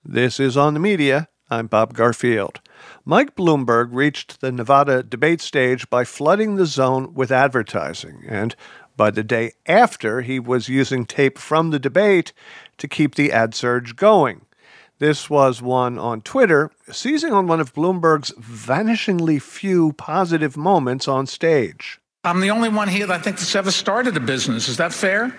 This is On the Media. I'm Bob Garfield. Mike Bloomberg reached the Nevada debate stage by flooding the zone with advertising, and by the day after, he was using tape from the debate to keep the ad surge going. This was one on Twitter, seizing on one of Bloomberg's vanishingly few positive moments on stage. I'm the only one here that I think that's ever started a business. Is that fair?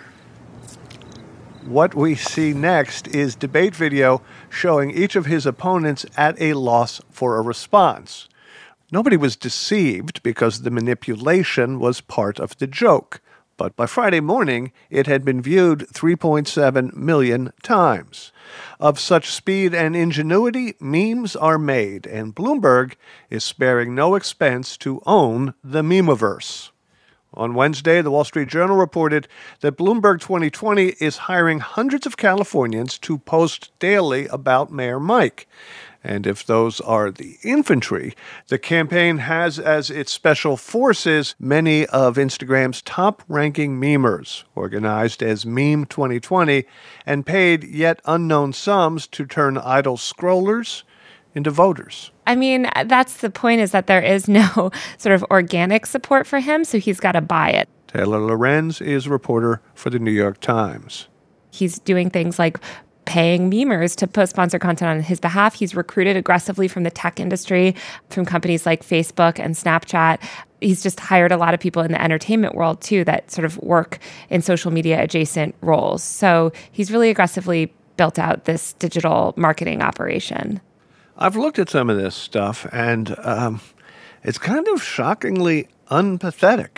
What we see next is debate video showing each of his opponents at a loss for a response. Nobody was deceived because the manipulation was part of the joke. But by Friday morning, it had been viewed 3.7 million times. Of such speed and ingenuity, memes are made, and Bloomberg is sparing no expense to own the memeverse. On Wednesday, the Wall Street Journal reported that Bloomberg 2020 is hiring hundreds of Californians to post daily about Mayor Mike. And if those are the infantry, the campaign has as its special forces many of Instagram's top-ranking memers, organized as Meme 2020, and paid yet unknown sums to turn idle scrollers into voters. I mean, that's the point, is that there is no sort of organic support for him, so he's got to buy it. Taylor Lorenz is a reporter for the New York Times. He's doing things like paying memers to post sponsored content on his behalf. He's recruited aggressively from the tech industry, from companies like Facebook and Snapchat. He's just hired a lot of people in the entertainment world, too, that sort of work in social media adjacent roles. So he's really aggressively built out this digital marketing operation. I've looked at some of this stuff, and it's kind of shockingly unpathetic.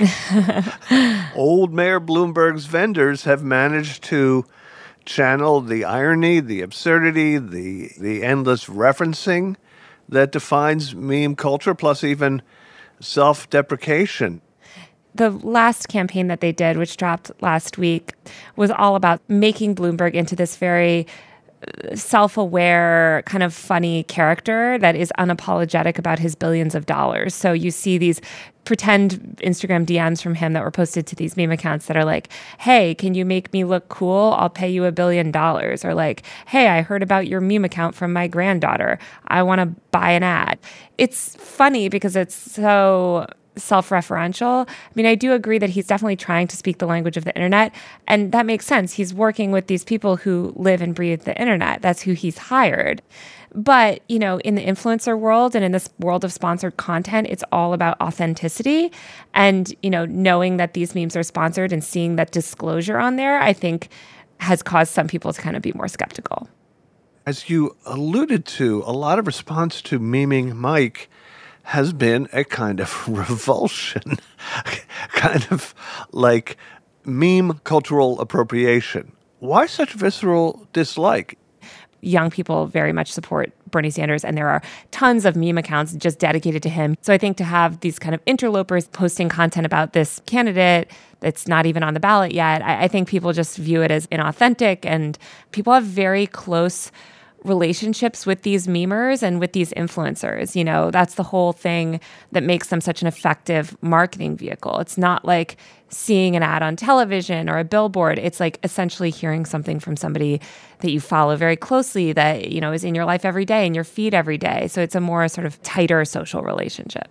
Old Mayor Bloomberg's vendors have managed to channel the irony, the absurdity, the endless referencing that defines meme culture, plus even self-deprecation. The last campaign that they did, which dropped last week, was all about making Bloomberg into this very self-aware, kind of funny character that is unapologetic about his billions of dollars. So you see these pretend Instagram DMs from him that were posted to these meme accounts that are like, hey, can you make me look cool? I'll pay you $1 billion. Or like, hey, I heard about your meme account from my granddaughter. I want to buy an ad. It's funny because it's so self-referential. I mean, I do agree that he's definitely trying to speak the language of the internet, and that makes sense. He's working with these people who live and breathe the internet. That's who he's hired. But, you know, in the influencer world and in this world of sponsored content, it's all about authenticity. And, you know, knowing that these memes are sponsored and seeing that disclosure on there, I think has caused some people to kind of be more skeptical. As you alluded to, a lot of response to meming Mike has been a kind of revulsion, kind of like meme cultural appropriation. Why such visceral dislike? Young people very much support Bernie Sanders, and there are tons of meme accounts just dedicated to him. So I think to have these kind of interlopers posting content about this candidate that's not even on the ballot yet, I think people just view it as inauthentic, and people have very close relationships with these memers and with these influencers. You know, that's the whole thing that makes them such an effective marketing vehicle. It's not like seeing an ad on television or a billboard. It's like essentially hearing something from somebody that you follow very closely, that, you know, is in your life every day, in your feed every day. So it's a more sort of tighter social relationship.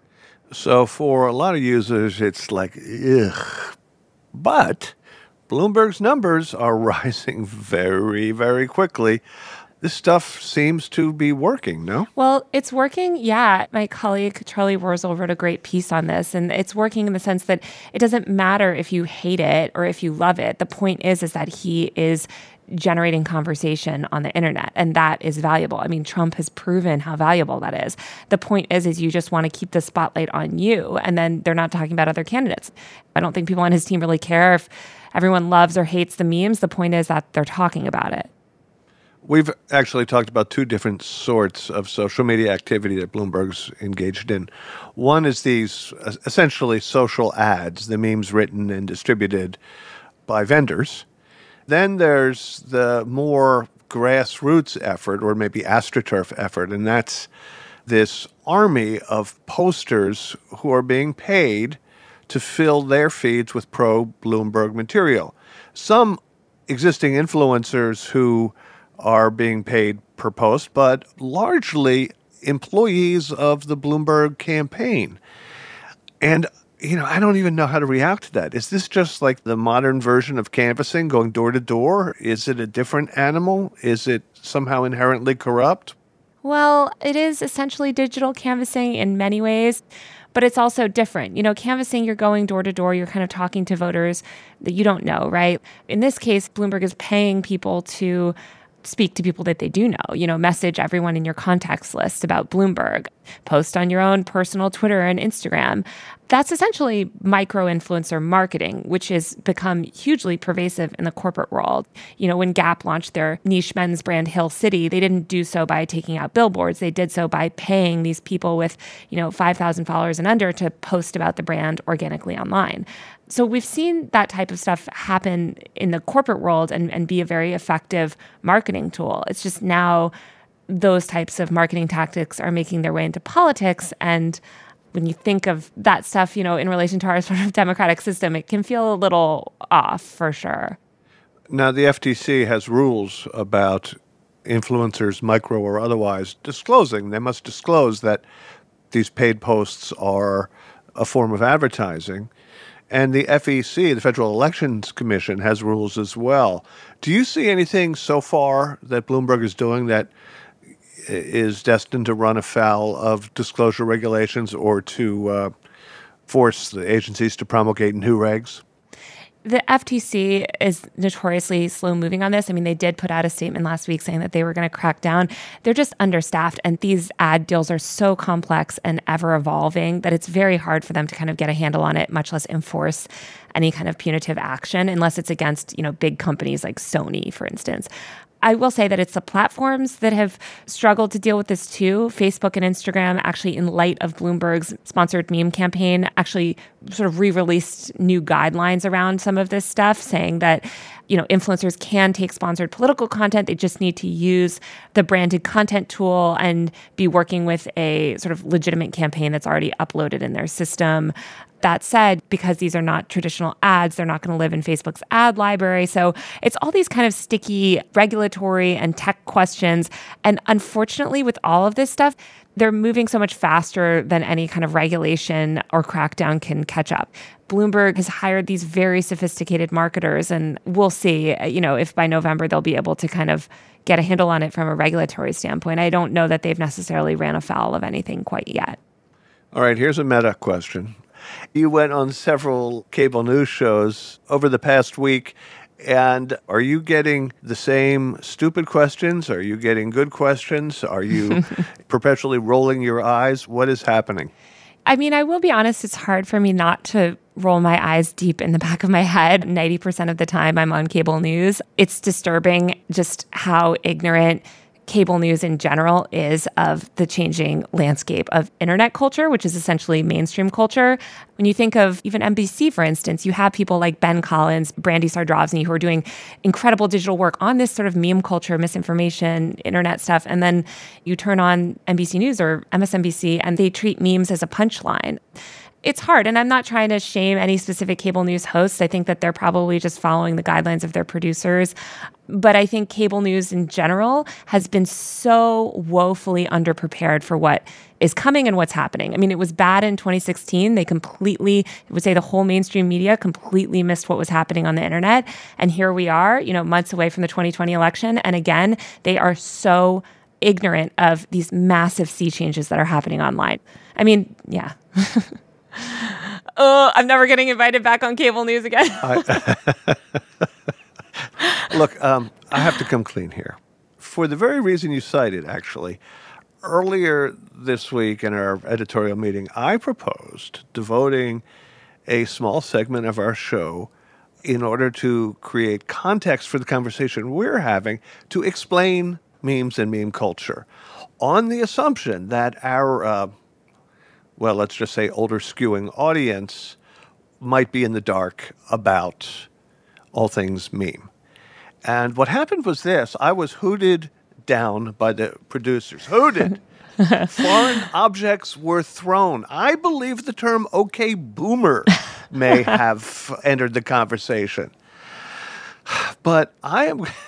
So for a lot of users, it's like, ugh. But Bloomberg's numbers are rising very, very quickly. This stuff seems to be working, no? Well, it's working, yeah. My colleague Charlie Wurzel wrote a great piece on this, and it's working in the sense that it doesn't matter if you hate it or if you love it. The point is that he is generating conversation on the internet, and that is valuable. I mean, Trump has proven how valuable that is. The point is you just want to keep the spotlight on you, and then they're not talking about other candidates. I don't think people on his team really care if everyone loves or hates the memes. The point is that they're talking about it. We've actually talked about two different sorts of social media activity that Bloomberg's engaged in. One is these essentially social ads, the memes written and distributed by vendors. Then there's the more grassroots effort, or maybe AstroTurf effort, and that's this army of posters who are being paid to fill their feeds with pro-Bloomberg material. Some existing influencers who are being paid per post, but largely employees of the Bloomberg campaign. And, I don't even know how to react to that. Is this just like the modern version of canvassing, going door to door? Is it a different animal? Is it somehow inherently corrupt? Well, it is essentially digital canvassing in many ways, but it's also different. Canvassing, you're going door to door, you're kind of talking to voters that you don't know, right? In this case, Bloomberg is paying people to speak to people that they do know, message everyone in your contacts list about Bloomberg, post on your own personal Twitter and Instagram. That's essentially micro-influencer marketing, which has become hugely pervasive in the corporate world. When Gap launched their niche men's brand Hill City, they didn't do so by taking out billboards. They did so by paying these people with, 5,000 followers and under to post about the brand organically online. So we've seen that type of stuff happen in the corporate world and be a very effective marketing tool. It's just now those types of marketing tactics are making their way into politics. And when you think of that stuff, in relation to our sort of democratic system, it can feel a little off for sure. Now, the FTC has rules about influencers, micro or otherwise, disclosing. They must disclose that these paid posts are a form of advertising. And the FEC, the Federal Elections Commission, has rules as well. Do you see anything so far that Bloomberg is doing that is destined to run afoul of disclosure regulations or to force the agencies to promulgate new regs? The FTC is notoriously slow moving on this. I mean, they did put out a statement last week saying that they were going to crack down. They're just understaffed, and these ad deals are so complex and ever evolving that it's very hard for them to kind of get a handle on it, much less enforce any kind of punitive action, unless it's against, big companies like Sony, for instance. I will say that it's the platforms that have struggled to deal with this too. Facebook and Instagram, actually, in light of Bloomberg's sponsored meme campaign, actually sort of re-released new guidelines around some of this stuff, saying that, influencers can take sponsored political content. They just need to use the branded content tool and be working with a sort of legitimate campaign that's already uploaded in their system. That said, because these are not traditional ads, they're not going to live in Facebook's ad library. So it's all these kind of sticky regulatory and tech questions. And unfortunately, with all of this stuff, they're moving so much faster than any kind of regulation or crackdown can catch up. Bloomberg has hired these very sophisticated marketers, and we'll see, if by November they'll be able to kind of get a handle on it from a regulatory standpoint. I don't know that they've necessarily ran afoul of anything quite yet. All right, here's a meta question. You went on several cable news shows over the past week, and are you getting the same stupid questions? Are you getting good questions? Are you perpetually rolling your eyes? What is happening? I mean, I will be honest, it's hard for me not to roll my eyes deep in the back of my head. 90% of the time I'm on cable news. It's disturbing just how ignorant cable news in general is of the changing landscape of internet culture, which is essentially mainstream culture. When you think of even NBC, for instance, you have people like Ben Collins, Brandy Sardrovsky, who are doing incredible digital work on this sort of meme culture, misinformation, internet stuff. And then you turn on NBC News or MSNBC and they treat memes as a punchline. It's hard, and I'm not trying to shame any specific cable news hosts. I think that they're probably just following the guidelines of their producers. But I think cable news in general has been so woefully underprepared for what is coming and what's happening. I mean, it was bad in 2016. They completely, I would say the whole mainstream media completely missed what was happening on the internet. And here we are, months away from the 2020 election. And again, they are so ignorant of these massive sea changes that are happening online. I mean, yeah. Oh, I'm never getting invited back on cable news again. Look, I have to come clean here. For the very reason you cited, actually, earlier this week in our editorial meeting, I proposed devoting a small segment of our show in order to create context for the conversation we're having to explain memes and meme culture on the assumption that our let's just say older skewing audience might be in the dark about all things meme. And what happened was this. I was hooted down by the producers. Hooted. Foreign objects were thrown. I believe the term okay boomer may have entered the conversation. But I am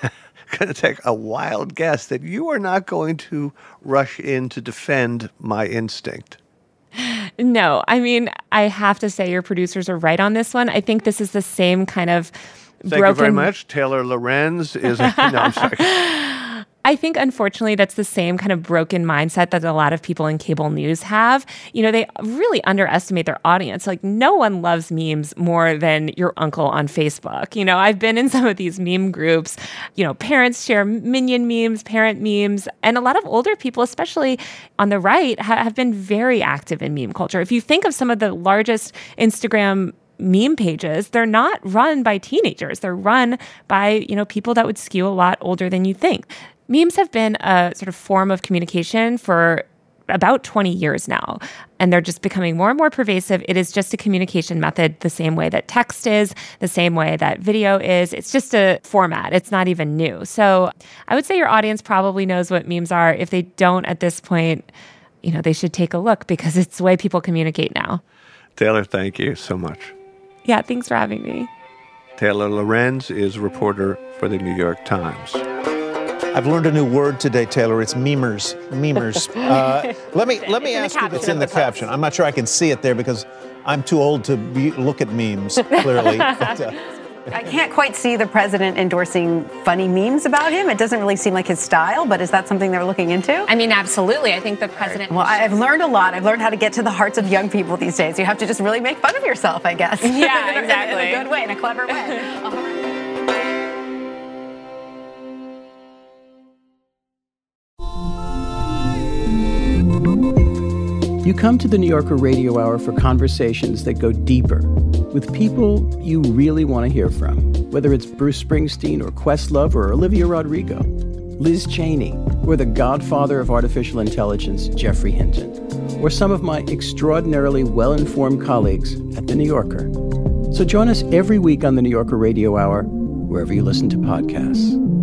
going to take a wild guess that you are not going to rush in to defend my instinct. No, I mean, I have to say your producers are right on this one. I think this is the same kind of Thank you very much. Taylor Lorenz is... No, I'm sorry. I think, unfortunately, that's the same kind of broken mindset that a lot of people in cable news have. You know, they really underestimate their audience. Like, no one loves memes more than your uncle on Facebook. You know, I've been in some of these meme groups. You know, parents share minion memes, parent memes, and a lot of older people, especially on the right, have been very active in meme culture. If you think of some of the largest Instagram meme pages, they're not run by teenagers. They're run by, you know, people that would skew a lot older than you think. Memes have been a sort of form of communication for about 20 years now, and they're just becoming more and more pervasive. It is just a communication method the same way that text is, the same way that video is. It's just a format. It's not even new. So I would say your audience probably knows what memes are. If they don't at this point, you know, they should take a look because it's the way people communicate now. Taylor, thank you so much. Yeah, thanks for having me. Taylor Lorenz is a reporter for the New York Times. I've learned a new word today, Taylor. It's memers. Memers. Let me ask you. It's in the caption. I'm not sure I can see it there because I'm too old to look at memes, clearly. But, I can't quite see the president endorsing funny memes about him. It doesn't really seem like his style, but is that something they're looking into? I mean, absolutely. I think the president... Well, I've learned a lot. I've learned how to get to the hearts of young people these days. You have to just really make fun of yourself, I guess. Yeah, exactly. In a good way, in a clever way. You come to the New Yorker Radio Hour for conversations that go deeper with people you really want to hear from, whether it's Bruce Springsteen or Questlove or Olivia Rodrigo, Liz Cheney, or the godfather of artificial intelligence, Geoffrey Hinton, or some of my extraordinarily well-informed colleagues at The New Yorker. So join us every week on the New Yorker Radio Hour, wherever you listen to podcasts.